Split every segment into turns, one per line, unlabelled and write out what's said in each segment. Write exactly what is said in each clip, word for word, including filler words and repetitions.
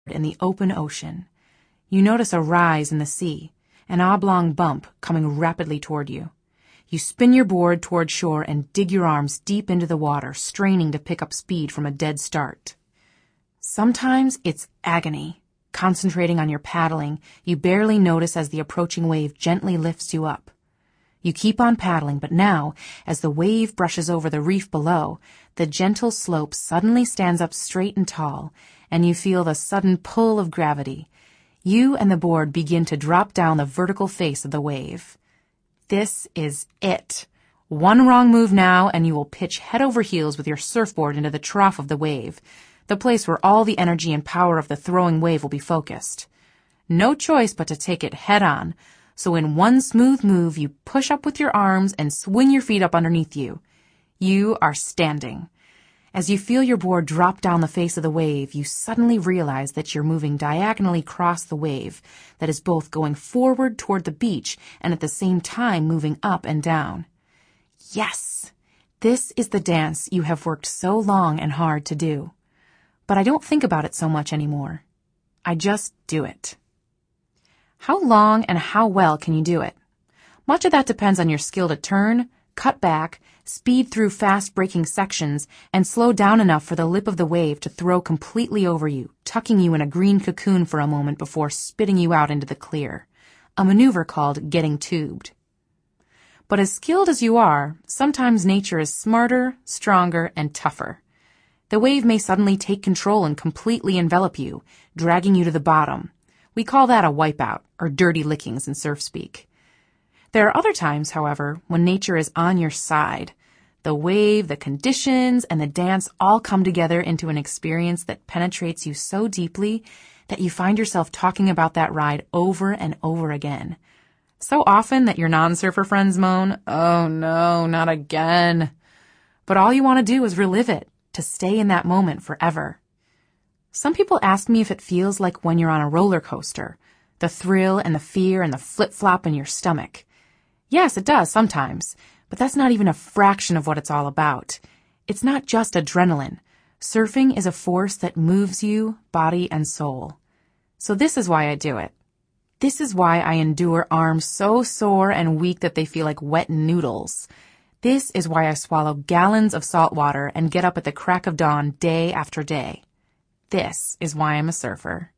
in the open ocean. You notice a rise in the sea, an oblong bump coming rapidly toward you. You spin your board toward shore and dig your arms deep into the water, straining to pick up speed from a dead start. Sometimes it's agony. Concentrating on your paddling, you barely notice as the approaching wave gently lifts you up. You keep on paddling, but now, as the wave brushes over the reef below, the gentle slope suddenly stands up straight and tall, and you feel the sudden pull of gravity. You and the board begin to drop down the vertical face of the wave. This is it. One wrong move now, and you will pitch head over heels with your surfboard into the trough of the wave, the place where all the energy and power of the throwing wave will be focused. No choice but to take it head on. So in one smooth move, you push up with your arms and swing your feet up underneath you. You are standing. As you feel your board drop down the face of the wave, you suddenly realize that you're moving diagonally across the wave that is both going forward toward the beach and at the same time moving up and down. Yes! This is the dance you have worked so long and hard to do. But I don't think about it so much anymore. I just do it. How long and how well can you do it? Much of that depends on your skill to turn, cut back, speed through fast-breaking sections, and slow down enough for the lip of the wave to throw completely over you, tucking you in a green cocoon for a moment before spitting you out into the clear, a maneuver called getting tubed. But as skilled as you are, sometimes nature is smarter, stronger, and tougher. The wave may suddenly take control and completely envelop you, dragging you to the bottom. We call that a wipeout, or dirty lickings in surf speak. There are other times, however, when nature is on your side. The wave, the conditions, and the dance all come together into an experience that penetrates you so deeply that you find yourself talking about that ride over and over again. So often that your non-surfer friends moan, "Oh no, not again." But all you want to do is relive it, to stay in that moment forever. Some people ask me if it feels like when you're on a roller coaster, the thrill and the fear and the flip-flop in your stomach. Yes, it does sometimes, but that's not even a fraction of what it's all about. It's not just adrenaline. Surfing is a force that moves you, body and soul. So this is why I do it. This is why I endure arms so sore and weak that they feel like wet noodles. This is why I swallow gallons of salt water and get up at the crack of dawn day after day. This is why I'm a surfer.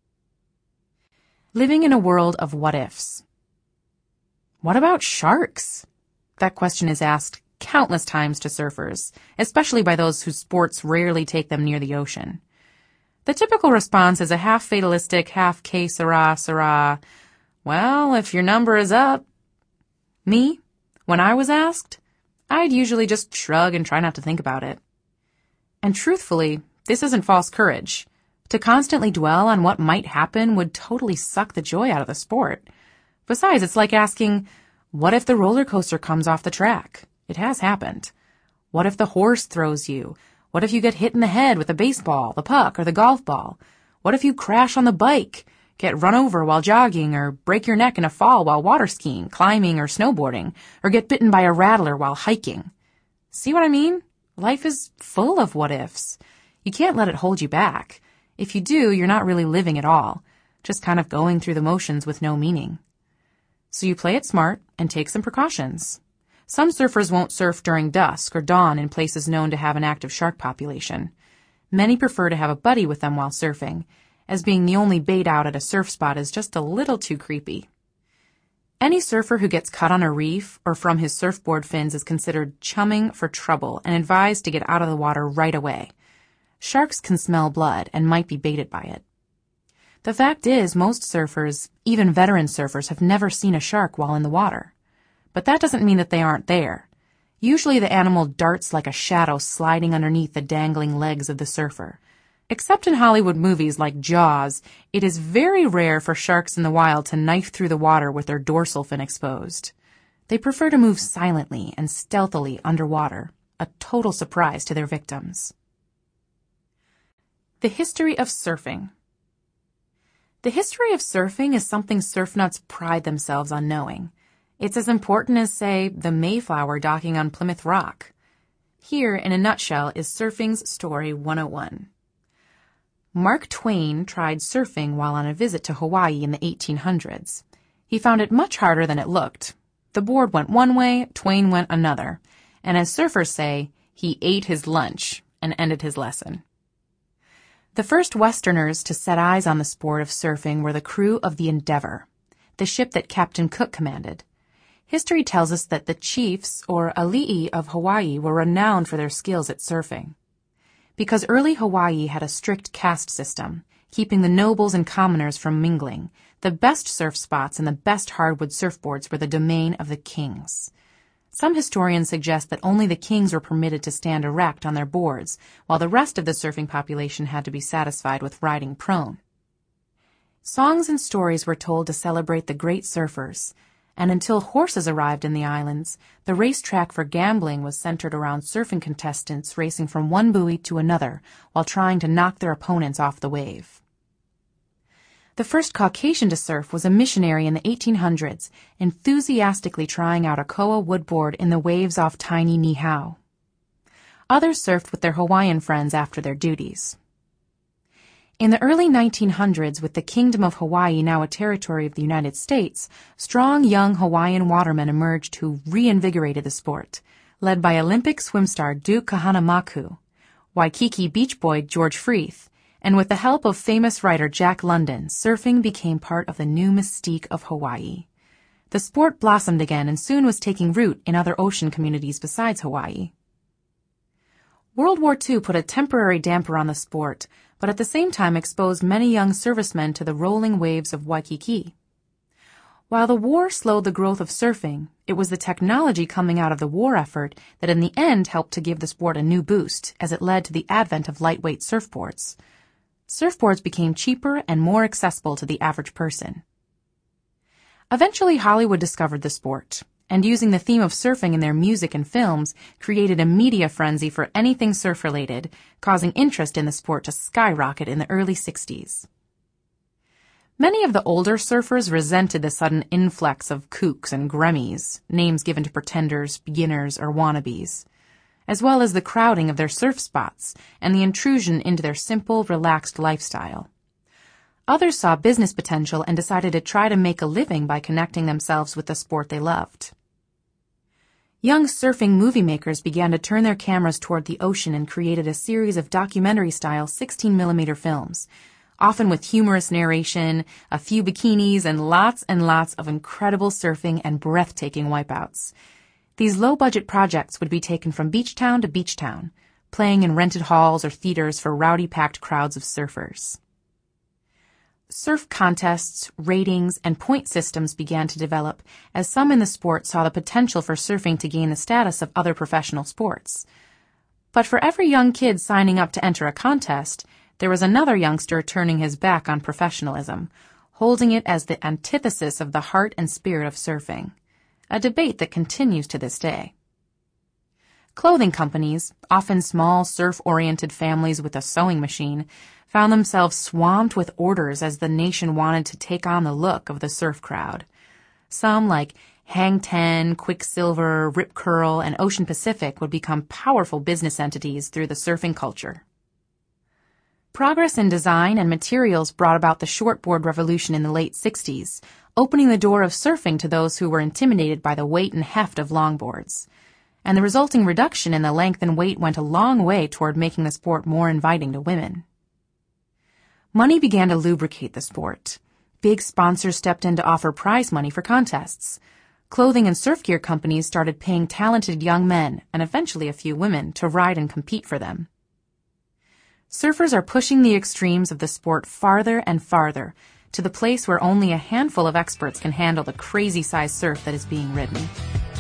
Living in a world of what-ifs. What about sharks? That question is asked countless times to surfers, especially by those whose sports rarely take them near the ocean. The typical response is a half fatalistic, half que sera, sera. Well, if your number is up. Me, when I was asked, I'd usually just shrug and try not to think about it. And truthfully, this isn't false courage. To constantly dwell on what might happen would totally suck the joy out of the sport. Besides, it's like asking, what if the roller coaster comes off the track? It has happened. What if the horse throws you? What if you get hit in the head with a baseball, the puck, or the golf ball? What if you crash on the bike, get run over while jogging, or break your neck in a fall while water skiing, climbing, or snowboarding, or get bitten by a rattler while hiking? See what I mean? Life is full of what-ifs. You can't let it hold you back. If you do, you're not really living at all, just kind of going through the motions with no meaning. So you play it smart and take some precautions. Some surfers won't surf during dusk or dawn in places known to have an active shark population. Many prefer to have a buddy with them while surfing, as being the only bait out at a surf spot is just a little too creepy. Any surfer who gets cut on a reef or from his surfboard fins is considered chumming for trouble and advised to get out of the water right away. Sharks can smell blood and might be baited by it. The fact is, most surfers, even veteran surfers, have never seen a shark while in the water. But that doesn't mean that they aren't there. Usually the animal darts like a shadow sliding underneath the dangling legs of the surfer. Except in Hollywood movies like Jaws, it is very rare for sharks in the wild to knife through the water with their dorsal fin exposed. They prefer to move silently and stealthily underwater, a total surprise to their victims. The history of surfing. The history of surfing is something surf nuts pride themselves on knowing. It's as important as, say, the Mayflower docking on Plymouth Rock. Here, in a nutshell, is surfing's story one oh one. Mark Twain tried surfing while on a visit to Hawaii in the eighteen hundreds. He found it much harder than it looked. The board went one way, Twain went another, and as surfers say, he ate his lunch and ended his lesson. The first Westerners to set eyes on the sport of surfing were the crew of the Endeavour, the ship that Captain Cook commanded. History tells us that the chiefs, or ali'i, of Hawaii were renowned for their skills at surfing. Because early Hawaii had a strict caste system, keeping the nobles and commoners from mingling, the best surf spots and the best hardwood surfboards were the domain of the kings. Some historians suggest that only the kings were permitted to stand erect on their boards, while the rest of the surfing population had to be satisfied with riding prone. Songs and stories were told to celebrate the great surfers, and until horses arrived in the islands, the racetrack for gambling was centered around surfing contestants racing from one buoy to another while trying to knock their opponents off the wave. The first Caucasian to surf was a missionary in the eighteen hundreds, enthusiastically trying out a koa woodboard in the waves off tiny Niihau. Others surfed with their Hawaiian friends after their duties. In the early nineteen hundreds, with the Kingdom of Hawaii now a territory of the United States, strong young Hawaiian watermen emerged who reinvigorated the sport, led by Olympic swim star Duke Kahanamaku, Waikiki beach boy George Freeth, and with the help of famous writer Jack London, surfing became part of the new mystique of Hawaii. The sport blossomed again and soon was taking root in other ocean communities besides Hawaii. World War Two put a temporary damper on the sport, but at the same time exposed many young servicemen to the rolling waves of Waikiki. While the war slowed the growth of surfing, it was the technology coming out of the war effort that in the end helped to give the sport a new boost, as it led to the advent of lightweight surfboards. Surfboards became cheaper and more accessible to the average person. Eventually, Hollywood discovered the sport, and using the theme of surfing in their music and films, created a media frenzy for anything surf-related, causing interest in the sport to skyrocket in the early sixties. Many of the older surfers resented the sudden influx of kooks and gremmies, names given to pretenders, beginners, or wannabes, as well as the crowding of their surf spots and the intrusion into their simple, relaxed lifestyle. Others saw business potential and decided to try to make a living by connecting themselves with the sport they loved. Young surfing movie makers began to turn their cameras toward the ocean and created a series of documentary-style sixteen millimeter films, often with humorous narration, a few bikinis, and lots and lots of incredible surfing and breathtaking wipeouts. These low-budget projects would be taken from beach town to beach town, playing in rented halls or theaters for rowdy-packed crowds of surfers. Surf contests, ratings, and point systems began to develop as some in the sport saw the potential for surfing to gain the status of other professional sports. But for every young kid signing up to enter a contest, there was another youngster turning his back on professionalism, holding it as the antithesis of the heart and spirit of surfing, a debate that continues to this day. Clothing companies, often small surf-oriented families with a sewing machine, found themselves swamped with orders as the nation wanted to take on the look of the surf crowd. Some, like Hang Ten, Quicksilver, Rip Curl, and Ocean Pacific, would become powerful business entities through the surfing culture. Progress in design and materials brought about the shortboard revolution in the late sixties, opening the door of surfing to those who were intimidated by the weight and heft of longboards. And the resulting reduction in the length and weight went a long way toward making the sport more inviting to women. Money began to lubricate the sport. Big sponsors stepped in to offer prize money for contests. Clothing and surf gear companies started paying talented young men, and eventually a few women, to ride and compete for them. Surfers are pushing the extremes of the sport farther and farther, to the place where only a handful of experts can handle the crazy-sized surf that is being ridden.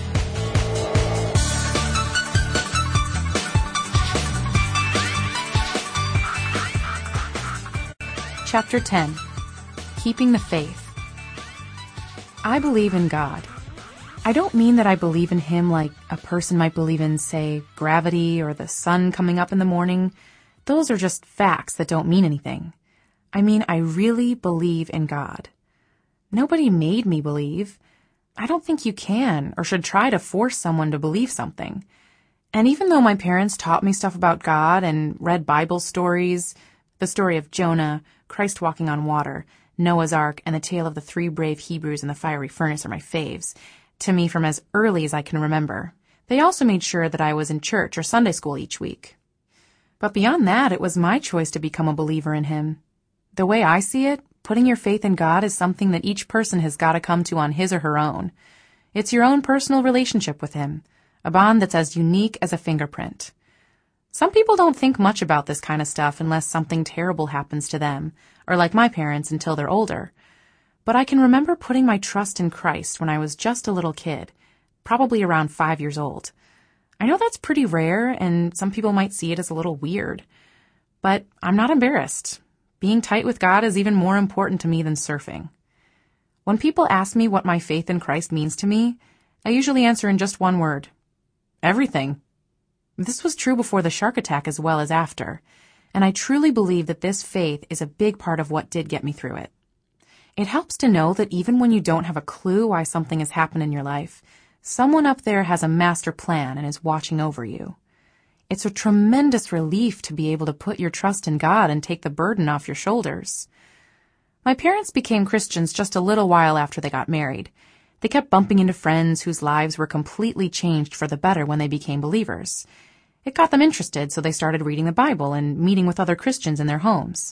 Chapter ten. Keeping the Faith. I believe in God. I don't mean that I believe in Him like a person might believe in, say, gravity or the sun coming up in the morning. Those are just facts that don't mean anything. I mean, I really believe in God. Nobody made me believe. I don't think you can or should try to force someone to believe something. And even though my parents taught me stuff about God and read Bible stories, The story of Jonah, Christ walking on water, Noah's Ark, and the tale of the three brave Hebrews in the fiery furnace are my faves, to me from as early as I can remember. They also made sure that I was in church or Sunday school each week. But beyond that, it was my choice to become a believer in him. The way I see it, putting your faith in God is something that each person has got to come to on his or her own. It's your own personal relationship with him, a bond that's as unique as a fingerprint. Some people don't think much about this kind of stuff unless something terrible happens to them, or like my parents until they're older. But I can remember putting my trust in Christ when I was just a little kid, probably around five years old. I know that's pretty rare, and some people might see it as a little weird. But I'm not embarrassed. Being tight with God is even more important to me than surfing. When people ask me what my faith in Christ means to me, I usually answer in just one word: everything. This was true before the shark attack as well as after, and I truly believe that this faith is a big part of what did get me through it. It helps to know that even when you don't have a clue why something has happened in your life, someone up there has a master plan and is watching over you. It's a tremendous relief to be able to put your trust in God and take the burden off your shoulders. My parents became Christians just a little while after they got married. They kept bumping into friends whose lives were completely changed for the better when they became believers. It got them interested, so they started reading the Bible and meeting with other Christians in their homes.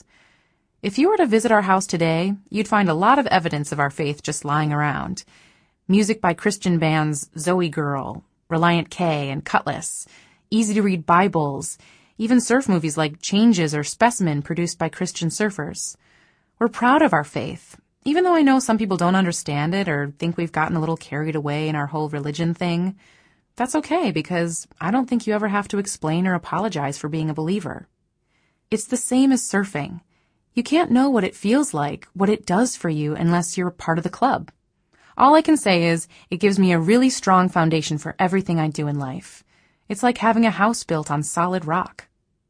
If you were to visit our house today, you'd find a lot of evidence of our faith just lying around. Music by Christian bands Zoe Girl, Reliant K, and Cutlass, easy-to-read Bibles, even surf movies like Changes or Specimen produced by Christian surfers. We're proud of our faith, even though I know some people don't understand it or think we've gotten a little carried away in our whole religion thing. That's okay, because I don't think you ever have to explain or apologize for being a believer. It's the same as surfing. You can't know what it feels like, what it does for you, unless you're a part of the club. All I can say is it gives me a really strong foundation for everything I do in life. It's like having a house built on solid rock.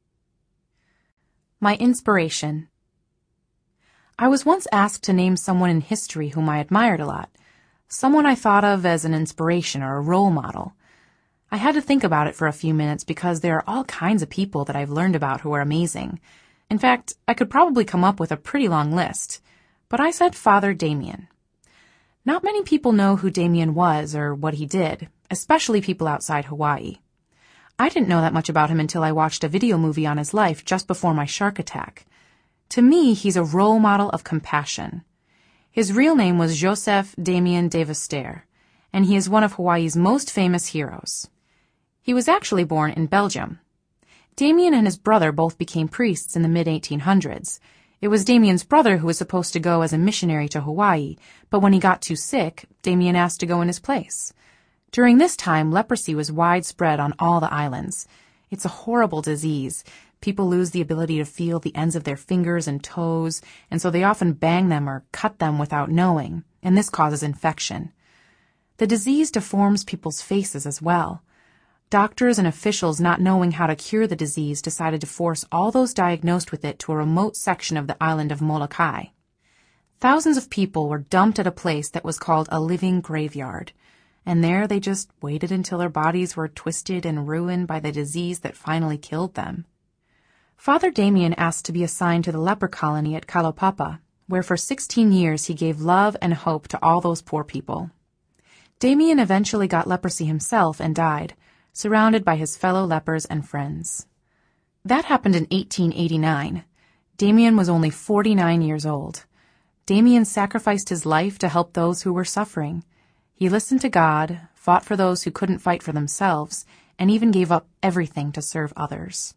My inspiration. I was once asked to name someone in history whom I admired a lot, someone I thought of as an inspiration or a role model. I had to think about it for a few minutes because there are all kinds of people that I've learned about who are amazing. In fact, I could probably come up with a pretty long list, but I said Father Damien. Not many people know who Damien was or what he did, especially people outside Hawaii. I didn't know that much about him until I watched a video movie on his life just before my shark attack. To me, he's a role model of compassion. His real name was Joseph Damien de Vester, and he is one of Hawaii's most famous heroes. He was actually born in Belgium. Damien and his brother both became priests in the mid eighteen hundreds. It was Damien's brother who was supposed to go as a missionary to Hawaii, but when he got too sick, Damien asked to go in his place. During this time, leprosy was widespread on all the islands. It's a horrible disease. People lose the ability to feel the ends of their fingers and toes, and so they often bang them or cut them without knowing, and this causes infection. The disease deforms people's faces as well. Doctors and officials, not knowing how to cure the disease, decided to force all those diagnosed with it to a remote section of the island of Molokai. Thousands of people were dumped at a place that was called a living graveyard, and there they just waited until their bodies were twisted and ruined by the disease that finally killed them. Father Damien asked to be assigned to the leper colony at Kalaupapa, where for sixteen years he gave love and hope to all those poor people. Damien eventually got leprosy himself and died, surrounded by his fellow lepers and friends. That happened in eighteen eighty-nine. Damien was only forty-nine years old. Damien sacrificed his life to help those who were suffering. He listened to God, fought for those who couldn't fight for themselves, and even gave up everything to serve others.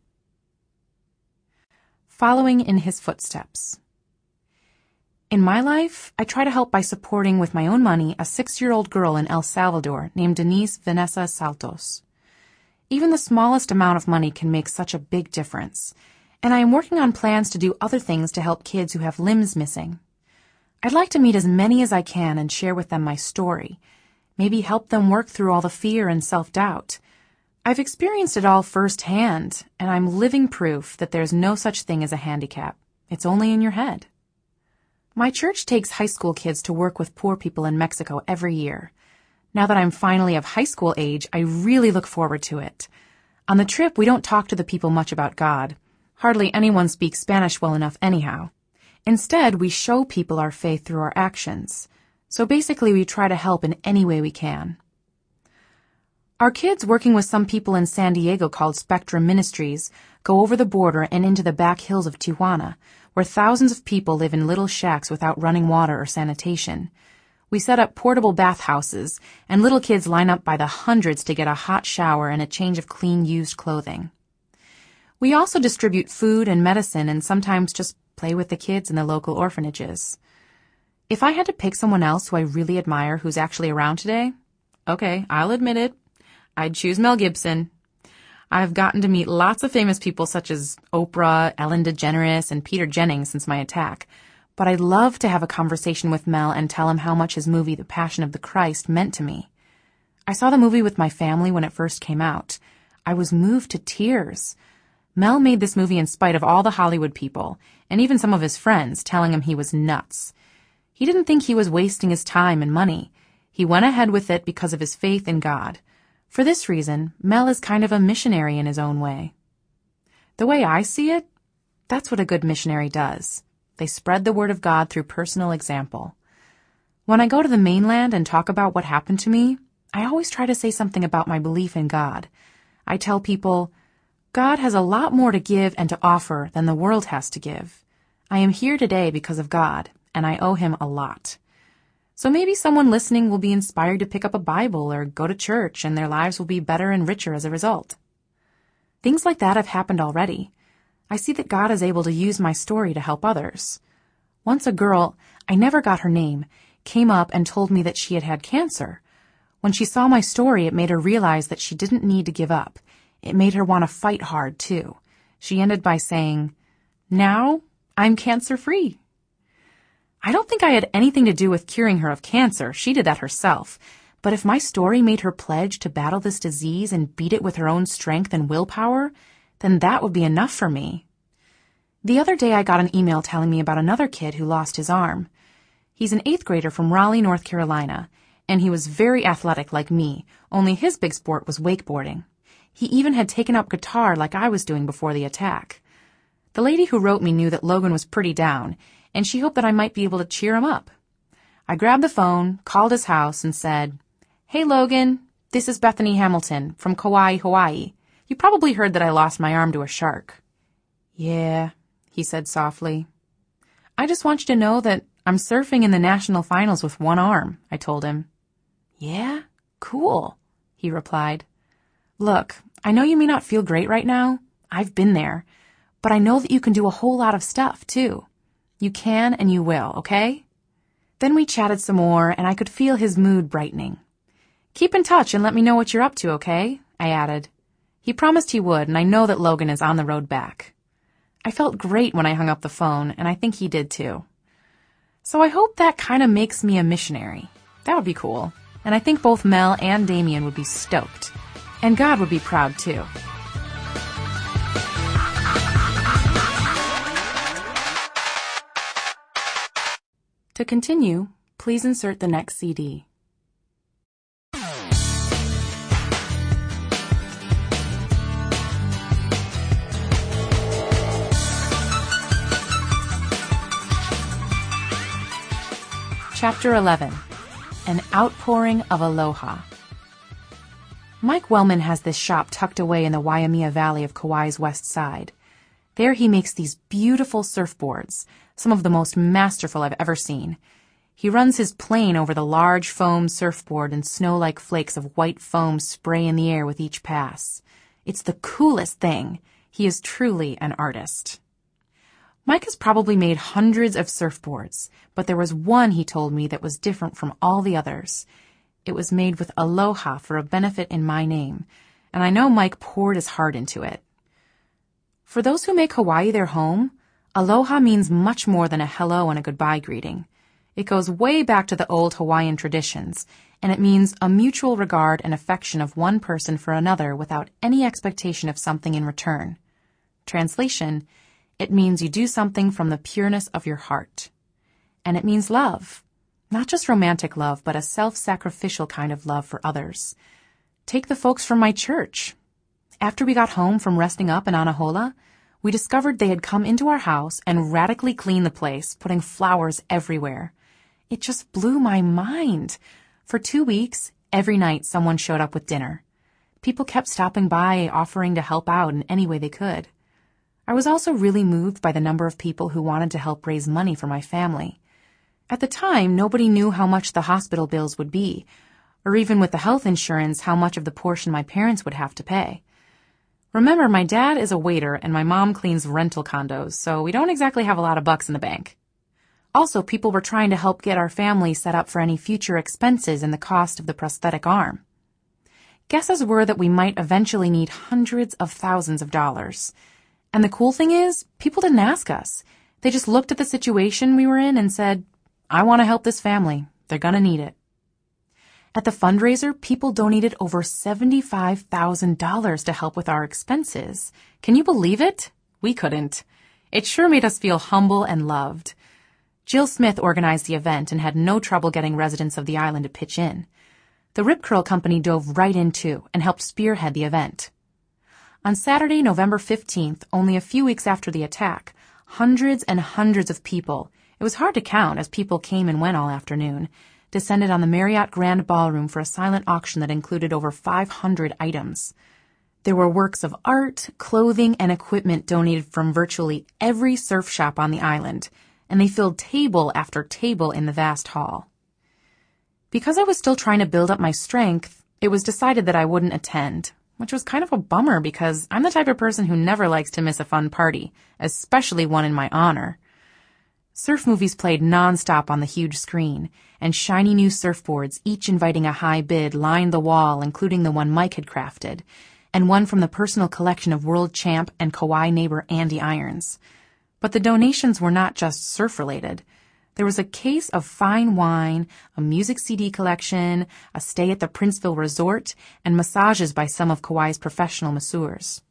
Following in his footsteps. In my life, I try to help by supporting with my own money a six-year-old girl in El Salvador named Denise Vanessa Saltos. Even the smallest amount of money can make such a big difference, and I am working on plans to do other things to help kids who have limbs missing. I'd like to meet as many as I can and share with them my story, maybe help them work through all the fear and self-doubt. I've experienced it all firsthand, and I'm living proof that there's no such thing as a handicap. It's only in your head. My church takes high school kids to work with poor people in Mexico every year. Now that I'm finally of high school age, I really look forward to it. On the trip, we don't talk to the people much about God. Hardly anyone speaks Spanish well enough anyhow. Instead, we show people our faith through our actions. So basically, we try to help in any way we can. Our kids, working with some people in San Diego called Spectrum Ministries, go over the border and into the back hills of Tijuana, where thousands of people live in little shacks without running water or sanitation. We set up portable bathhouses, and little kids line up by the hundreds to get a hot shower and a change of clean used clothing. We also distribute food and medicine and sometimes just play with the kids in the local orphanages. If I had to pick someone else who I really admire who's actually around today, okay, I'll admit it, I'd choose Mel Gibson. I've gotten to meet lots of famous people such as Oprah, Ellen DeGeneres, and Peter Jennings since my attack, but I'd love to have a conversation with Mel and tell him how much his movie The Passion of the Christ meant to me. I saw the movie with my family when it first came out. I was moved to tears. Mel made this movie in spite of all the Hollywood people, and even some of his friends telling him he was nuts. He didn't think he was wasting his time and money. He went ahead with it because of his faith in God. For this reason, Mel is kind of a missionary in his own way. The way I see it, that's what a good missionary does. They spread the word of God through personal example. When I go to the mainland and talk about what happened to me, I always try to say something about my belief in God. I tell people, God has a lot more to give and to offer than the world has to give. I am here today because of God, and I owe him a lot. So maybe someone listening will be inspired to pick up a Bible or go to church, and their lives will be better and richer as a result. Things like that have happened already. I see that God is able to use my story to help others. Once a girl, I never got her name, came up and told me that she had had cancer. When she saw my story, it made her realize that she didn't need to give up. It made her want to fight hard, too. She ended by saying, "Now I'm cancer-free." I don't think I had anything to do with curing her of cancer. She did that herself. But if my story made her pledge to battle this disease and beat it with her own strength and willpower, then that would be enough for me. The other day I got an email telling me about another kid who lost his arm. He's an eighth grader from Raleigh, North Carolina, and he was very athletic like me, only his big sport was wakeboarding. He even had taken up guitar like I was doing before the attack. The lady who wrote me knew that Logan was pretty down, and she hoped that I might be able to cheer him up. I grabbed the phone, called his house, and said, "Hey, Logan, this is Bethany Hamilton from Kauai, Hawaii. You probably heard that I lost my arm to a shark." "Yeah," he said softly. "I just want you to know that I'm surfing in the national finals with one arm," I told him. "Yeah? Cool," he replied. "Look, I know you may not feel great right now. I've been there. But I know that you can do a whole lot of stuff, too. You can and you will, okay?" Then we chatted some more, and I could feel his mood brightening. "Keep in touch and let me know what you're up to, okay?" I added. He promised he would, and I know that Logan is on the road back. I felt great when I hung up the phone, and I think he did too. So I hope that kind of makes me a missionary. That would be cool. And I think both Mel and Damien would be stoked. And God would be proud too. To continue, please insert the next C D. Chapter eleven. An Outpouring of Aloha. Mike Wellman has this shop tucked away in the Waimea Valley of Kauai's west side. There he makes these beautiful surfboards, some of the most masterful I've ever seen. He runs his plane over the large foam surfboard, and snow-like flakes of white foam spray in the air with each pass. It's the coolest thing. He is truly an artist. Mike has probably made hundreds of surfboards, but there was one, he told me, that was different from all the others. It was made with aloha for a benefit in my name, and I know Mike poured his heart into it. For those who make Hawaii their home, aloha means much more than a hello and a goodbye greeting. It goes way back to the old Hawaiian traditions, and it means a mutual regard and affection of one person for another without any expectation of something in return. Translation: it means you do something from the pureness of your heart. And it means love. Not just romantic love, but a self-sacrificial kind of love for others. Take the folks from my church. After we got home from resting up in Anahola, we discovered they had come into our house and radically cleaned the place, putting flowers everywhere. It just blew my mind. For two weeks, every night someone showed up with dinner. People kept stopping by, offering to help out in any way they could. I was also really moved by the number of people who wanted to help raise money for my family. At the time, nobody knew how much the hospital bills would be, or even with the health insurance, how much of the portion my parents would have to pay. Remember, my dad is a waiter and my mom cleans rental condos, so we don't exactly have a lot of bucks in the bank. Also, people were trying to help get our family set up for any future expenses and the cost of the prosthetic arm. Guesses were that we might eventually need hundreds of thousands of dollars. And the cool thing is, people didn't ask us. They just looked at the situation we were in and said, I want to help this family. They're gonna need it. At the fundraiser, people donated over seventy-five thousand dollars to help with our expenses. Can you believe it? We couldn't. It sure made us feel humble and loved. Jill Smith organized the event and had no trouble getting residents of the island to pitch in. The Rip Curl Company dove right in too and helped spearhead the event. On Saturday, November fifteenth, only a few weeks after the attack, hundreds and hundreds of people, it was hard to count as people came and went all afternoon, descended on the Marriott Grand Ballroom for a silent auction that included over five hundred items. There were works of art, clothing, and equipment donated from virtually every surf shop on the island, and they filled table after table in the vast hall. Because I was still trying to build up my strength, it was decided that I wouldn't attend, which was kind of a bummer because I'm the type of person who never likes to miss a fun party, especially one in my honor. Surf movies played nonstop on the huge screen, and shiny new surfboards, each inviting a high bid, lined the wall, including the one Mike had crafted, and one from the personal collection of world champ and Kauai neighbor Andy Irons. But the donations were not just surf-related. There was a case of fine wine, a music C D collection, a stay at the Princeville Resort, and massages by some of Kauai's professional masseurs.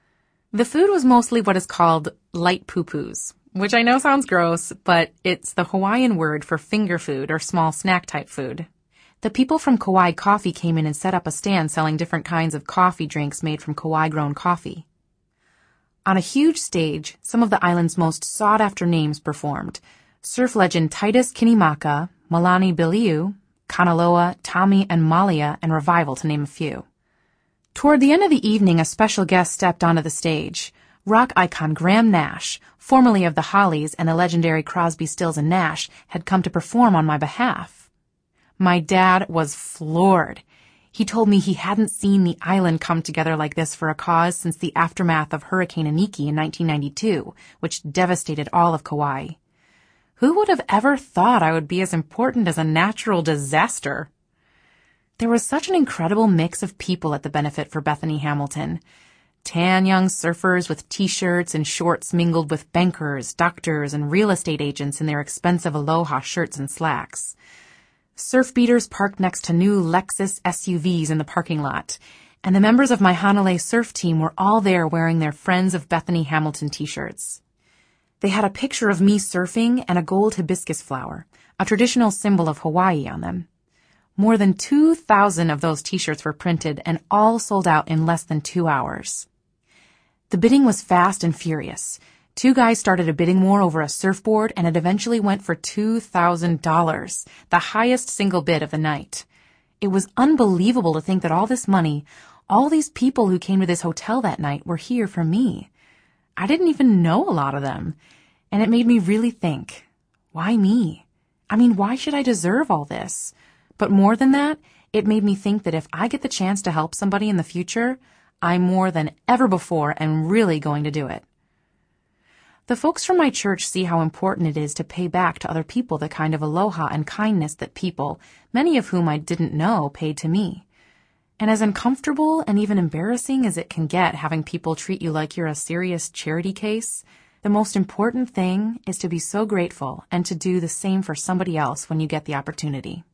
The food was mostly what is called light poo-poos, which I know sounds gross, but it's the Hawaiian word for finger food or small snack-type food. The people from Kauai Coffee came in and set up a stand selling different kinds of coffee drinks made from Kauai-grown coffee. On a huge stage, some of the island's most sought-after names performed. Surf legend Titus Kinimaka, Malani Biliu, Kanaloa, Tommy and Malia, and Revival, to name a few. Toward the end of the evening, a special guest stepped onto the stage. Rock icon Graham Nash, formerly of the Hollies and the legendary Crosby, Stills and Nash, had come to perform on my behalf. My dad was floored. He told me he hadn't seen the island come together like this for a cause since the aftermath of Hurricane Iniki in nineteen ninety-two, which devastated all of Kauai. Who would have ever thought I would be as important as a natural disaster? There was such an incredible mix of people at the benefit for Bethany Hamilton. Tan young surfers with t-shirts and shorts mingled with bankers, doctors, and real estate agents in their expensive Aloha shirts and slacks. Surf beaters parked next to new Lexus S U Vs in the parking lot, and the members of my Hanalei surf team were all there wearing their Friends of Bethany Hamilton t-shirts. They had a picture of me surfing and a gold hibiscus flower, a traditional symbol of Hawaii, on them. More than two thousand of those t-shirts were printed and all sold out in less than two hours. The bidding was fast and furious. Two guys started a bidding war over a surfboard, and it eventually went for two thousand dollars, the highest single bid of the night. It was unbelievable to think that all this money, all these people who came to this hotel that night, were here for me. I didn't even know a lot of them, and it made me really think, why me? I mean, why should I deserve all this? But more than that, it made me think that if I get the chance to help somebody in the future, I more than ever before am really going to do it. The folks from my church see how important it is to pay back to other people the kind of aloha and kindness that people, many of whom I didn't know, paid to me. And as uncomfortable and even embarrassing as it can get having people treat you like you're a serious charity case, the most important thing is to be so grateful and to do the same for somebody else when you get the opportunity.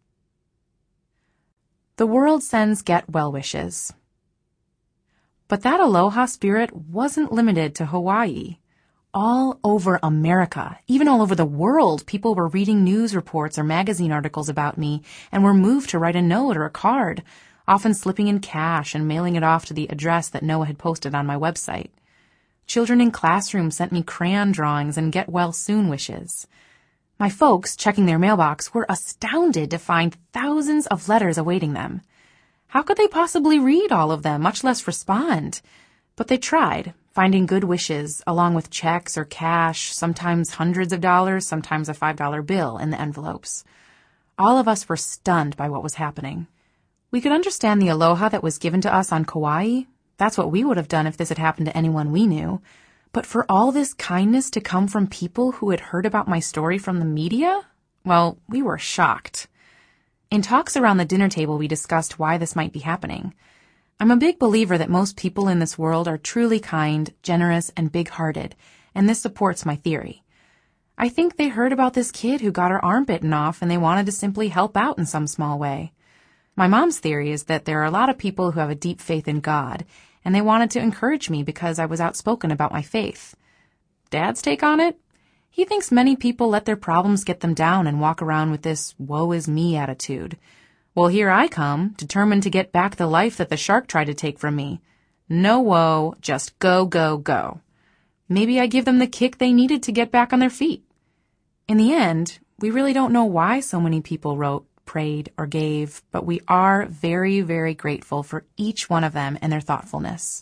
The world sends get well wishes. But that aloha spirit wasn't limited to Hawaii. All over America, even all over the world, people were reading news reports or magazine articles about me and were moved to write a note or a card, often slipping in cash and mailing it off to the address that Noah had posted on my website. Children in classrooms sent me crayon drawings and get well soon wishes. My folks, checking their mailbox, were astounded to find thousands of letters awaiting them. How could they possibly read all of them, much less respond? But they tried, finding good wishes, along with checks or cash, sometimes hundreds of dollars, sometimes a five dollar bill in the envelopes. All of us were stunned by what was happening. We could understand the aloha that was given to us on Kauai. That's what we would have done if this had happened to anyone we knew. But for all this kindness to come from people who had heard about my story from the media? Well, we were shocked. In talks around the dinner table, we discussed why this might be happening. I'm a big believer that most people in this world are truly kind, generous, and big-hearted, and this supports my theory. I think they heard about this kid who got her arm bitten off and they wanted to simply help out in some small way. My mom's theory is that there are a lot of people who have a deep faith in God, and they wanted to encourage me because I was outspoken about my faith. Dad's take on it? He thinks many people let their problems get them down and walk around with this woe is me attitude. Well, here I come, determined to get back the life that the shark tried to take from me. No woe, just go, go, go. Maybe I give them the kick they needed to get back on their feet. In the end, we really don't know why so many people wrote, prayed, or gave, but we are very, very grateful for each one of them and their thoughtfulness.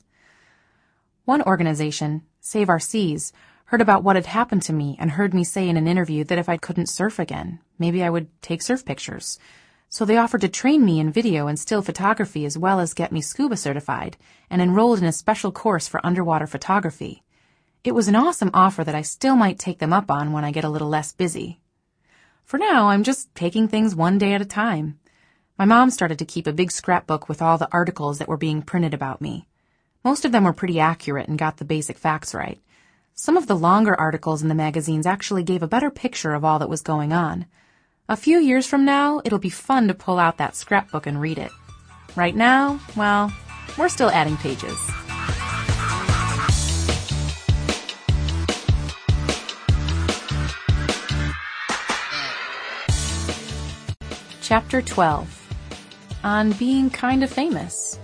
One organization, Save Our Seas, heard about what had happened to me and heard me say in an interview that if I couldn't surf again, maybe I would take surf pictures. So they offered to train me in video and still photography as well as get me scuba certified and enrolled in a special course for underwater photography. It was an awesome offer that I still might take them up on when I get a little less busy. For now, I'm just taking things one day at a time. My mom started to keep a big scrapbook with all the articles that were being printed about me. Most of them were pretty accurate and got the basic facts right. Some of the longer articles in the magazines actually gave a better picture of all that was going on. A few years from now, it'll be fun to pull out that scrapbook and read it. Right now, well, we're still adding pages. Chapter twelve. On being kind of famous.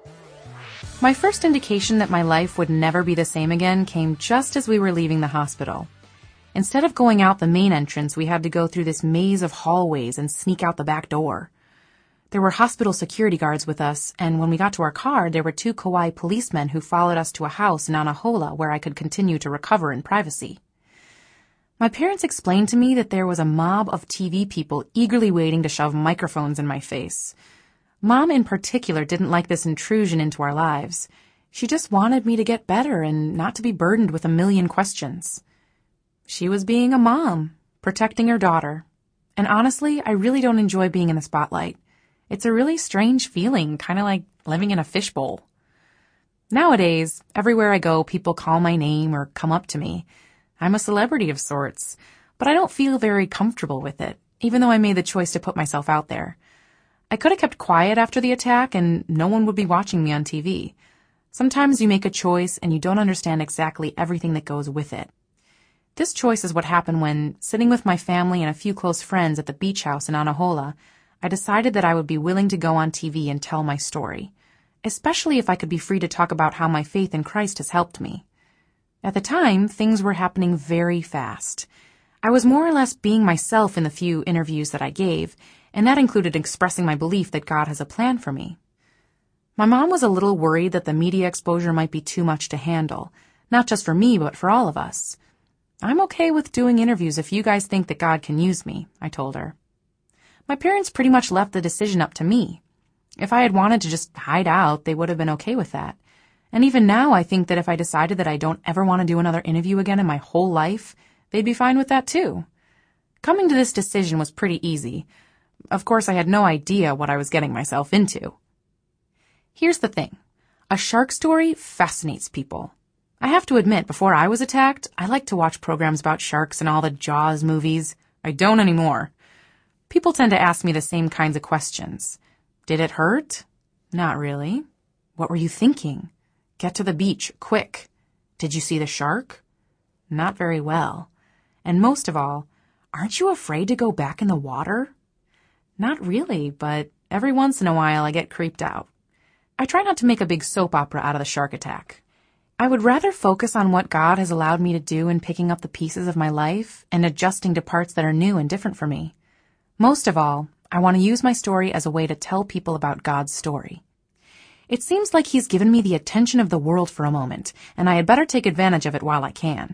My first indication that my life would never be the same again came just as we were leaving the hospital. Instead of going out the main entrance, we had to go through this maze of hallways and sneak out the back door. There were hospital security guards with us, and when we got to our car, there were two Kauai policemen who followed us to a house in Anahola where I could continue to recover in privacy. My parents explained to me that there was a mob of T V people eagerly waiting to shove microphones in my face. Mom in particular didn't like this intrusion into our lives. She just wanted me to get better and not to be burdened with a million questions. She was being a mom, protecting her daughter. And honestly, I really don't enjoy being in the spotlight. It's a really strange feeling, kind of like living in a fishbowl. Nowadays, everywhere I go, people call my name or come up to me. I'm a celebrity of sorts, but I don't feel very comfortable with it, even though I made the choice to put myself out there. I could have kept quiet after the attack and no one would be watching me on T V. Sometimes you make a choice and you don't understand exactly everything that goes with it. This choice is what happened when, sitting with my family and a few close friends at the beach house in Anahola, I decided that I would be willing to go on T V and tell my story, especially if I could be free to talk about how my faith in Christ has helped me. At the time, things were happening very fast. I was more or less being myself in the few interviews that I gave, and that included expressing my belief that God has a plan for me. My mom was a little worried that the media exposure might be too much to handle, not just for me, but for all of us. I'm okay with doing interviews if you guys think that God can use me, I told her. My parents pretty much left the decision up to me. If I had wanted to just hide out, they would have been okay with that. And even now, I think that if I decided that I don't ever want to do another interview again in my whole life, they'd be fine with that too. Coming to this decision was pretty easy. Of course, I had no idea what I was getting myself into. Here's the thing. A shark story fascinates people. I have to admit, before I was attacked, I liked to watch programs about sharks and all the Jaws movies. I don't anymore. People tend to ask me the same kinds of questions. Did it hurt? Not really. What were you thinking? Get to the beach, quick. Did you see the shark? Not very well. And most of all, aren't you afraid to go back in the water? Not really, but every once in a while I get creeped out. I try not to make a big soap opera out of the shark attack. I would rather focus on what God has allowed me to do in picking up the pieces of my life and adjusting to parts that are new and different for me. Most of all, I want to use my story as a way to tell people about God's story. It seems like He's given me the attention of the world for a moment, and I had better take advantage of it while I can.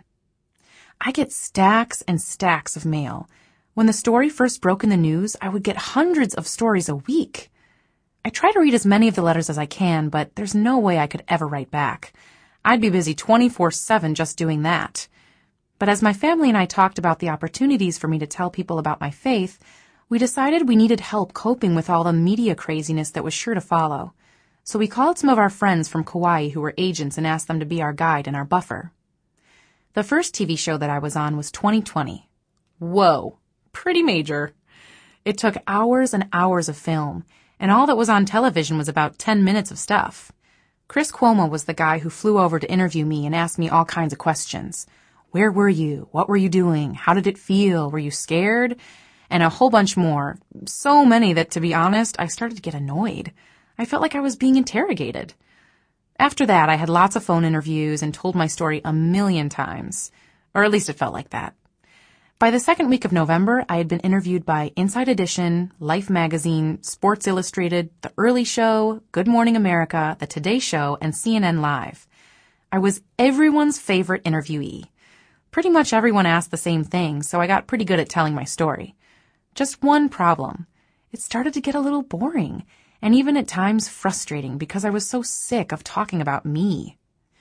I get stacks and stacks of mail. When the story first broke in the news, I would get hundreds of stories a week. I try to read as many of the letters as I can, but there's no way I could ever write back. I'd be busy twenty-four seven just doing that. But as my family and I talked about the opportunities for me to tell people about my faith, we decided we needed help coping with all the media craziness that was sure to follow. So we called some of our friends from Kauai who were agents and asked them to be our guide and our buffer. The first T V show that I was on was twenty twenty. Whoa, pretty major. It took hours and hours of film, and all that was on television was about ten minutes of stuff. Chris Cuomo was the guy who flew over to interview me and asked me all kinds of questions. Where were you? What were you doing? How did it feel? Were you scared? And a whole bunch more. So many that, to be honest, I started to get annoyed. I felt like I was being interrogated. After that, I had lots of phone interviews and told my story a million times. Or at least it felt like that. By the second week of November, I had been interviewed by Inside Edition, Life Magazine, Sports Illustrated, The Early Show, Good Morning America, The Today Show, and C N N Live. I was everyone's favorite interviewee. Pretty much everyone asked the same thing, so I got pretty good at telling my story. Just one problem. It started to get a little boring, and even at times frustrating because I was so sick of talking about me.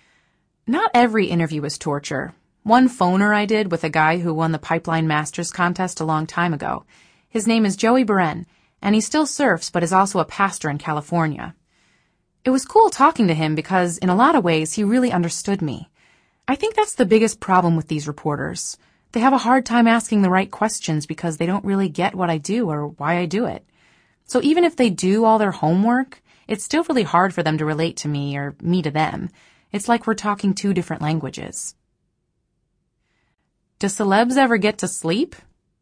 Not every interview was torture. One phoner I did with a guy who won the Pipeline Masters contest a long time ago. His name is Joey Beren, and he still surfs but is also a pastor in California. It was cool talking to him because, in a lot of ways, he really understood me. I think that's the biggest problem with these reporters. They have a hard time asking the right questions because they don't really get what I do or why I do it. So even if they do all their homework, it's still really hard for them to relate to me or me to them. It's like we're talking two different languages. Do celebs ever get to sleep?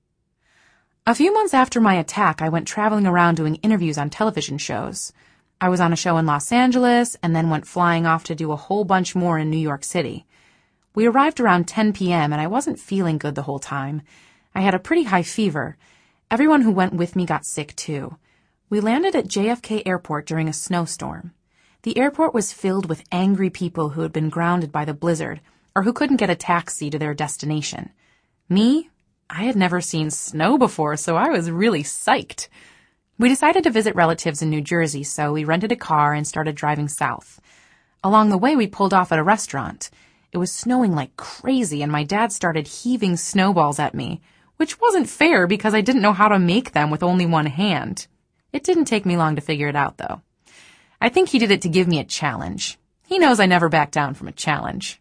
A few months after my attack, I went traveling around doing interviews on television shows. I was on a show in Los Angeles and then went flying off to do a whole bunch more in New York City. We arrived around ten p.m. and I wasn't feeling good the whole time. I had a pretty high fever. Everyone who went with me got sick too. We landed at J F K Airport during a snowstorm. The airport was filled with angry people who had been grounded by the blizzard or who couldn't get a taxi to their destination. Me? I had never seen snow before, so I was really psyched. We decided to visit relatives in New Jersey, so we rented a car and started driving south. Along the way, we pulled off at a restaurant. It was snowing like crazy, and my dad started heaving snowballs at me, which wasn't fair because I didn't know how to make them with only one hand. It didn't take me long to figure it out, though. I think he did it to give me a challenge. He knows I never back down from a challenge.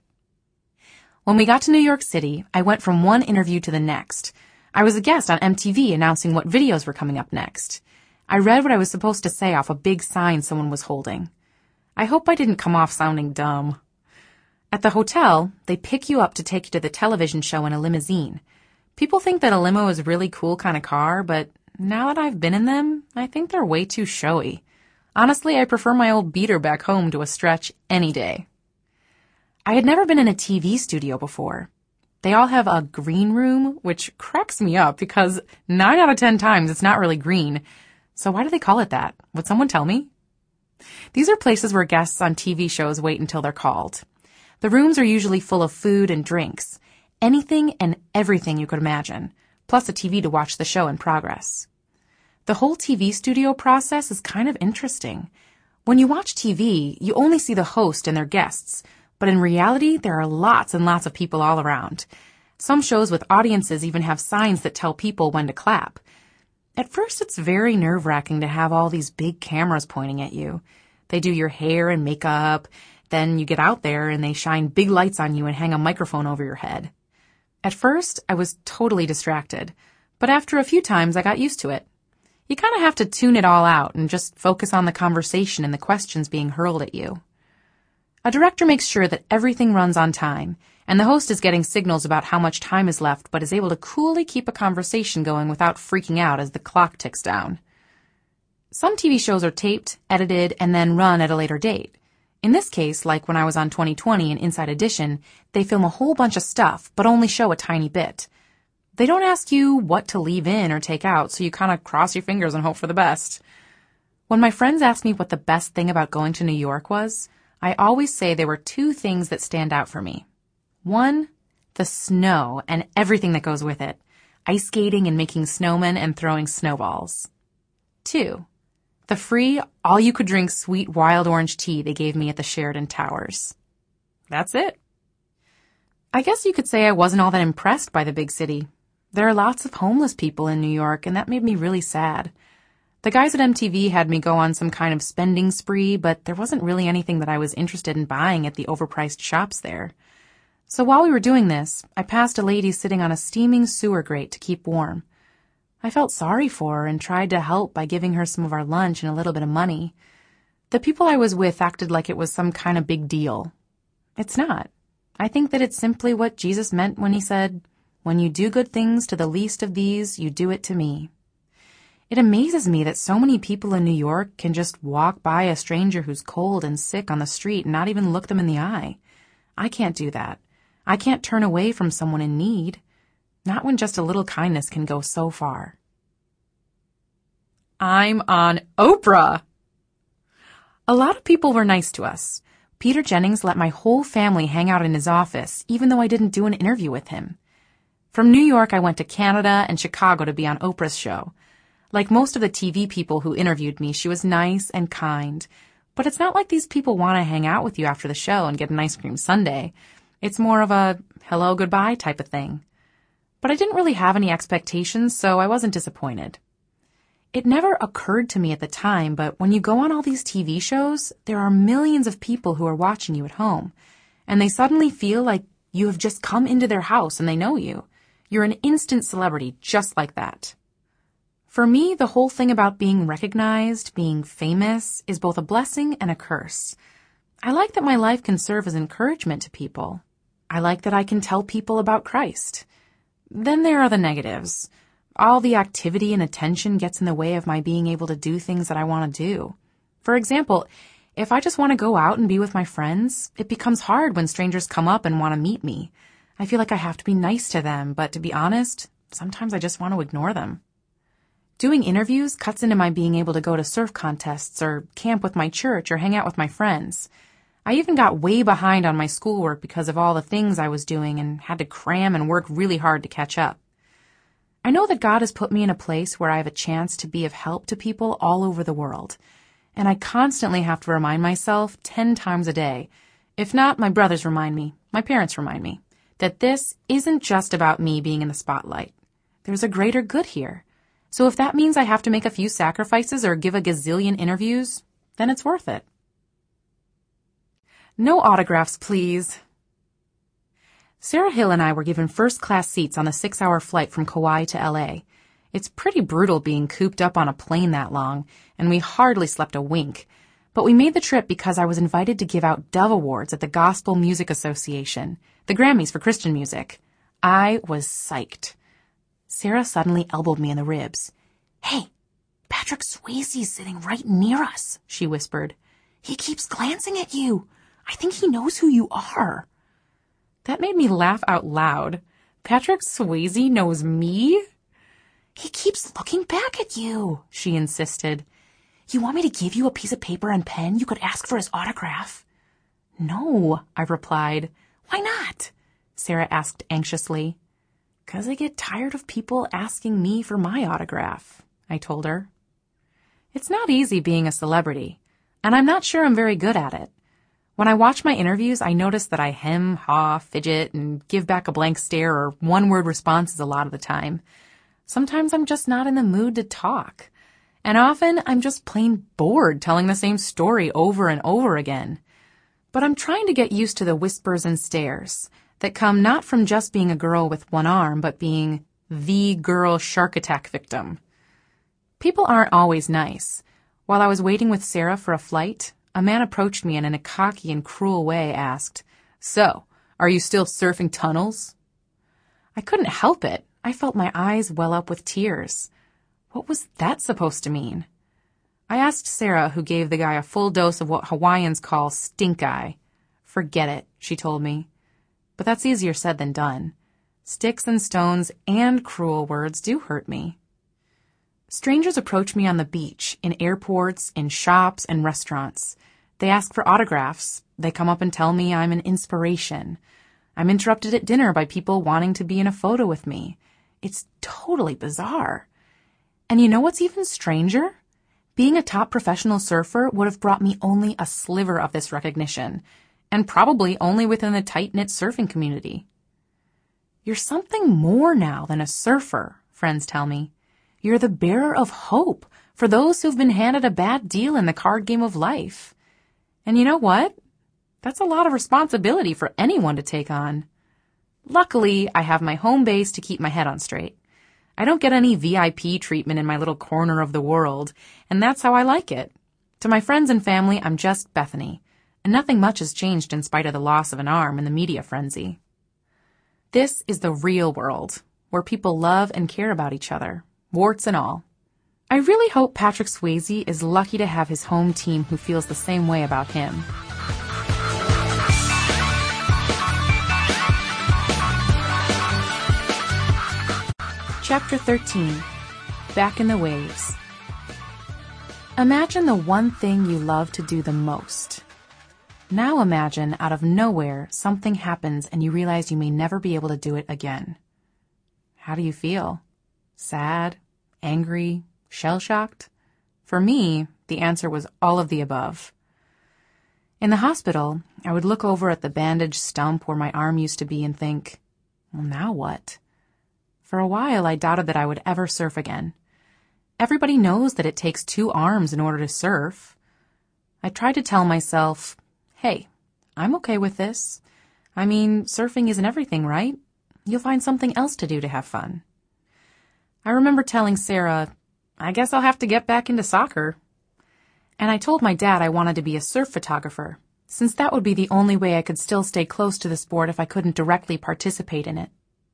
When we got to New York City, I went from one interview to the next. I was a guest on M T V announcing what videos were coming up next. I read what I was supposed to say off a big sign someone was holding. I hope I didn't come off sounding dumb. At the hotel, they pick you up to take you to the television show in a limousine. People think that a limo is a really cool kind of car, but now that I've been in them, I think they're way too showy. Honestly, I prefer my old beater back home to a stretch any day. I had never been in a T V studio before. They all have a green room, which cracks me up because nine out of ten times it's not really green. So why do they call it that? Would someone tell me? These are places where guests on T V shows wait until they're called. The rooms are usually full of food and drinks, anything and everything you could imagine, plus a T V to watch the show in progress. The whole T V studio process is kind of interesting. When you watch T V, you only see the host and their guests, but in reality, there are lots and lots of people all around. Some shows with audiences even have signs that tell people when to clap. At first, it's very nerve-wracking to have all these big cameras pointing at you. They do your hair and makeup, then you get out there and they shine big lights on you and hang a microphone over your head. At first, I was totally distracted, but after a few times, I got used to it. You kind of have to tune it all out and just focus on the conversation and the questions being hurled at you. A director makes sure that everything runs on time, and the host is getting signals about how much time is left but is able to coolly keep a conversation going without freaking out as the clock ticks down. Some T V shows are taped, edited, and then run at a later date. In this case, like when I was on twenty twenty and Inside Edition, they film a whole bunch of stuff, but only show a tiny bit. They don't ask you what to leave in or take out, so you kind of cross your fingers and hope for the best. When my friends ask me what the best thing about going to New York was, I always say there were two things that stand out for me. One, the snow and everything that goes with it. Ice skating and making snowmen and throwing snowballs. Two, the free, all-you-could-drink sweet wild orange tea they gave me at the Sheraton Towers. That's it. I guess you could say I wasn't all that impressed by the big city. There are lots of homeless people in New York, and that made me really sad. The guys at M T V had me go on some kind of spending spree, but there wasn't really anything that I was interested in buying at the overpriced shops there. So while we were doing this, I passed a lady sitting on a steaming sewer grate to keep warm. I felt sorry for her and tried to help by giving her some of our lunch and a little bit of money. The people I was with acted like it was some kind of big deal. It's not. I think that it's simply what Jesus meant when he said, "When you do good things to the least of these, you do it to me." It amazes me that so many people in New York can just walk by a stranger who's cold and sick on the street and not even look them in the eye. I can't do that. I can't turn away from someone in need. Not when just a little kindness can go so far. I'm on Oprah! A lot of people were nice to us. Peter Jennings let my whole family hang out in his office, even though I didn't do an interview with him. From New York, I went to Canada and Chicago to be on Oprah's show. Like most of the T V people who interviewed me, she was nice and kind. But it's not like these people want to hang out with you after the show and get an ice cream sundae. It's more of a hello, goodbye type of thing. But I didn't really have any expectations, so I wasn't disappointed. It never occurred to me at the time, but when you go on all these T V shows, there are millions of people who are watching you at home, and they suddenly feel like you have just come into their house and they know you. You're an instant celebrity just like that. For me, the whole thing about being recognized, being famous, is both a blessing and a curse. I like that my life can serve as encouragement to people. I like that I can tell people about Christ. Then there are the negatives. All the activity and attention gets in the way of my being able to do things that I want to do. For example, if I just want to go out and be with my friends, it becomes hard when strangers come up and want to meet me. I feel like I have to be nice to them, but to be honest, sometimes I just want to ignore them. Doing interviews cuts into my being able to go to surf contests or camp with my church or hang out with my friends. I even got way behind on my schoolwork because of all the things I was doing and had to cram and work really hard to catch up. I know that God has put me in a place where I have a chance to be of help to people all over the world, and I constantly have to remind myself ten times a day, if not, my brothers remind me, my parents remind me, that this isn't just about me being in the spotlight. There's a greater good here. So if that means I have to make a few sacrifices or give a gazillion interviews, then it's worth it. No autographs, please. Sarah Hill and I were given first-class seats on the six-hour flight from Kauai to L A. It's pretty brutal being cooped up on a plane that long, and we hardly slept a wink. But we made the trip because I was invited to give out Dove Awards at the Gospel Music Association, the Grammys for Christian music. I was psyched. Sarah suddenly elbowed me in the ribs. "Hey, Patrick Swayze's sitting right near us," she whispered. "He keeps glancing at you. I think he knows who you are." That made me laugh out loud. Patrick Swayze knows me? "He keeps looking back at you," she insisted. "You want me to give you a piece of paper and pen? You could ask for his autograph." "No," I replied. "Why not?" Sarah asked anxiously. "'Cause I get tired of people asking me for my autograph," I told her. It's not easy being a celebrity, and I'm not sure I'm very good at it. When I watch my interviews, I notice that I hem, haw, fidget, and give back a blank stare or one-word responses a lot of the time. Sometimes I'm just not in the mood to talk. And often I'm just plain bored telling the same story over and over again. But I'm trying to get used to the whispers and stares that come not from just being a girl with one arm, but being the girl shark attack victim. People aren't always nice. While I was waiting with Sarah for a flight, a man approached me and in a cocky and cruel way asked, "So, are you still surfing tunnels?" I couldn't help it. I felt my eyes well up with tears. What was that supposed to mean? I asked Sarah, who gave the guy a full dose of what Hawaiians call stink eye. Forget it, she told me. But that's easier said than done. Sticks and stones and cruel words do hurt me. Strangers approach me on the beach, in airports, in shops, and restaurants. They ask for autographs. They come up and tell me I'm an inspiration. I'm interrupted at dinner by people wanting to be in a photo with me. It's totally bizarre. And you know what's even stranger? Being a top professional surfer would have brought me only a sliver of this recognition, and probably only within the tight-knit surfing community. You're something more now than a surfer, friends tell me. You're the bearer of hope for those who've been handed a bad deal in the card game of life. And you know what? That's a lot of responsibility for anyone to take on. Luckily, I have my home base to keep my head on straight. I don't get any V I P treatment in my little corner of the world, and that's how I like it. To my friends and family, I'm just Bethany, and nothing much has changed in spite of the loss of an arm and the media frenzy. This is the real world, where people love and care about each other, warts and all. I really hope Patrick Swayze is lucky to have his home team who feels the same way about him. Chapter thirteen. Back in the Waves. Imagine the one thing you love to do the most. Now imagine, out of nowhere, something happens and you realize you may never be able to do it again. How do you feel? Sad? Angry? Shell-shocked? For me, the answer was all of the above. In the hospital, I would look over at the bandaged stump where my arm used to be and think, well, now what? For a while, I doubted that I would ever surf again. Everybody knows that it takes two arms in order to surf. I tried to tell myself, hey, I'm okay with this. I mean, surfing isn't everything, right? You'll find something else to do to have fun. I remember telling Sarah, I guess I'll have to get back into soccer. And I told my dad I wanted to be a surf photographer, since that would be the only way I could still stay close to the sport if I couldn't directly participate in it.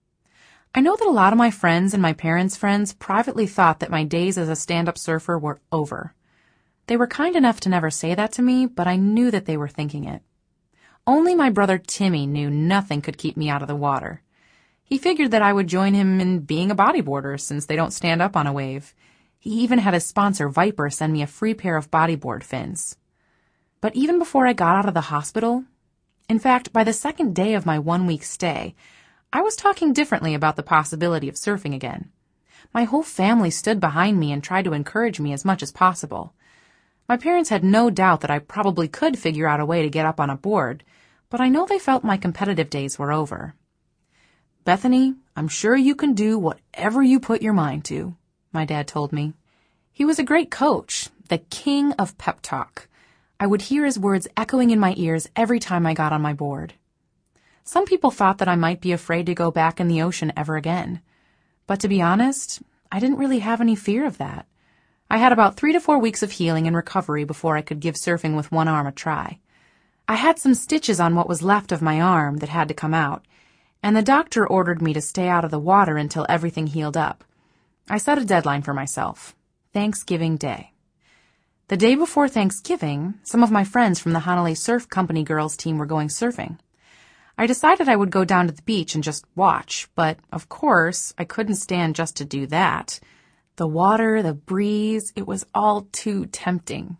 I know that a lot of my friends and my parents' friends privately thought that my days as a stand-up surfer were over. They were kind enough to never say that to me, but I knew that they were thinking it. Only my brother Timmy knew nothing could keep me out of the water. He figured that I would join him in being a bodyboarder since they don't stand up on a wave. He even had his sponsor Viper send me a free pair of bodyboard fins. But even before I got out of the hospital, in fact, by the second day of my one-week stay, I was talking differently about the possibility of surfing again. My whole family stood behind me and tried to encourage me as much as possible. My parents had no doubt that I probably could figure out a way to get up on a board, but I know they felt my competitive days were over. Bethany, I'm sure you can do whatever you put your mind to, my dad told me. He was a great coach, the king of pep talk. I would hear his words echoing in my ears every time I got on my board. Some people thought that I might be afraid to go back in the ocean ever again. But to be honest, I didn't really have any fear of that. I had about three to four weeks of healing and recovery before I could give surfing with one arm a try. I had some stitches on what was left of my arm that had to come out, and the doctor ordered me to stay out of the water until everything healed up. I set a deadline for myself, Thanksgiving Day. The day before Thanksgiving, some of my friends from the Hanalei Surf Company girls team were going surfing. I decided I would go down to the beach and just watch, but, of course, I couldn't stand just to do that. The water, the breeze, it was all too tempting.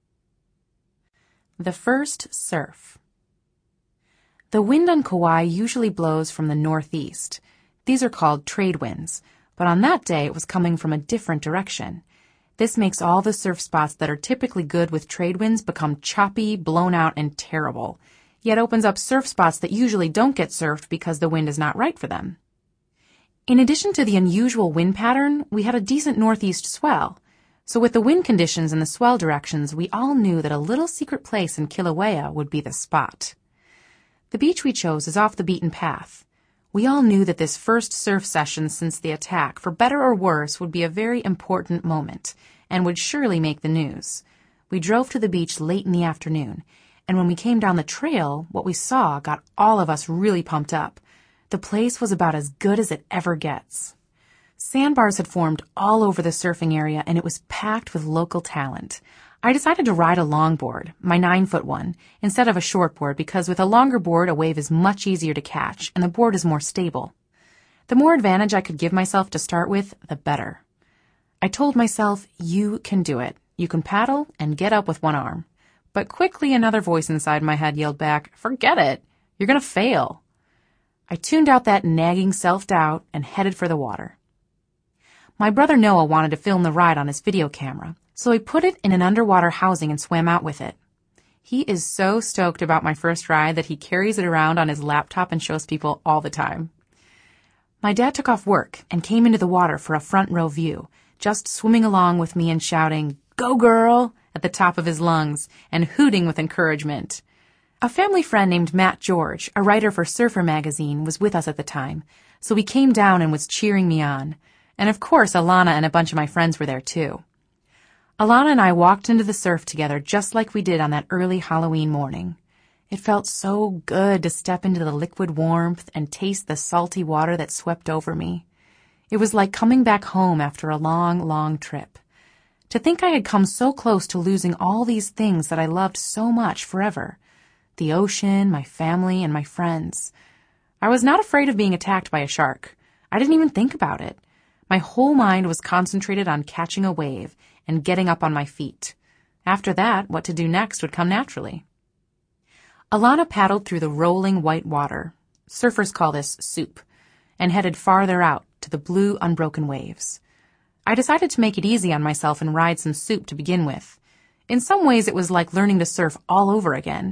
The first surf. The wind on Kauai usually blows from the northeast. These are called trade winds, but on that day it was coming from a different direction. This makes all the surf spots that are typically good with trade winds become choppy, blown out, and terrible, yet opens up surf spots that usually don't get surfed because the wind is not right for them. In addition to the unusual wind pattern, we had a decent northeast swell. So with the wind conditions and the swell directions, we all knew that a little secret place in Kilauea would be the spot. The beach we chose is off the beaten path. We all knew that this first surf session since the attack, for better or worse, would be a very important moment and would surely make the news. We drove to the beach late in the afternoon, and when we came down the trail, what we saw got all of us really pumped up. The place was about as good as it ever gets. Sandbars had formed all over the surfing area, and it was packed with local talent. I decided to ride a longboard, my nine-foot one, instead of a shortboard because with a longer board, a wave is much easier to catch, and the board is more stable. The more advantage I could give myself to start with, the better. I told myself, you can do it. You can paddle and get up with one arm. But quickly another voice inside my head yelled back, forget it. You're going to fail. I tuned out that nagging self-doubt and headed for the water. My brother Noah wanted to film the ride on his video camera, so he put it in an underwater housing and swam out with it. He is so stoked about my first ride that he carries it around on his laptop and shows people all the time. My dad took off work and came into the water for a front row view, just swimming along with me and shouting, "Go girl!" at the top of his lungs and hooting with encouragement. A family friend named Matt George, a writer for Surfer magazine, was with us at the time, so he came down and was cheering me on. And of course, Alana and a bunch of my friends were there too. Alana and I walked into the surf together just like we did on that early Halloween morning. It felt so good to step into the liquid warmth and taste the salty water that swept over me. It was like coming back home after a long, long trip. To think I had come so close to losing all these things that I loved so much forever. The ocean, my family, and my friends. I was not afraid of being attacked by a shark. I didn't even think about it. My whole mind was concentrated on catching a wave and getting up on my feet. After that, what to do next would come naturally. Alana paddled through the rolling white water, surfers call this soup, and headed farther out to the blue, unbroken waves. I decided to make it easy on myself and ride some soup to begin with. In some ways, it was like learning to surf all over again.